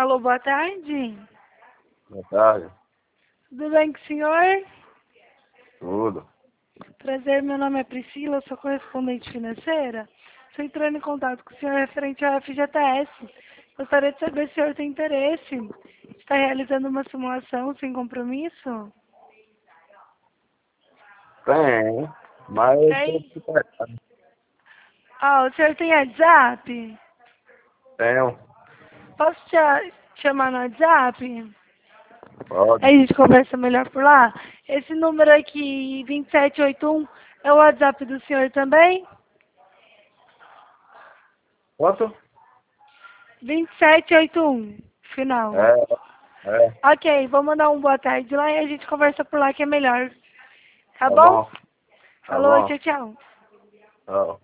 Alô, boa tarde. Boa tarde. Tudo bem com o senhor? Tudo. Prazer, meu nome é Priscila, eu sou correspondente financeira. Estou entrando em contato com o senhor referente ao FGTS. Gostaria de saber se o senhor tem interesse. Está realizando uma simulação sem compromisso? Tem, mas eu tô Tem? preparado. Ah, o senhor tem WhatsApp? Tenho. Posso te chamar no WhatsApp? Pode. Aí a gente conversa melhor por lá. Esse número aqui, 2781, é o WhatsApp do senhor também? Quanto? 2781, final. É. Ok, vou mandar um boa tarde lá e a gente conversa por lá que é melhor. Tá Tá bom? bom. Tá Falou, bom. tchau, tchau. Tchau.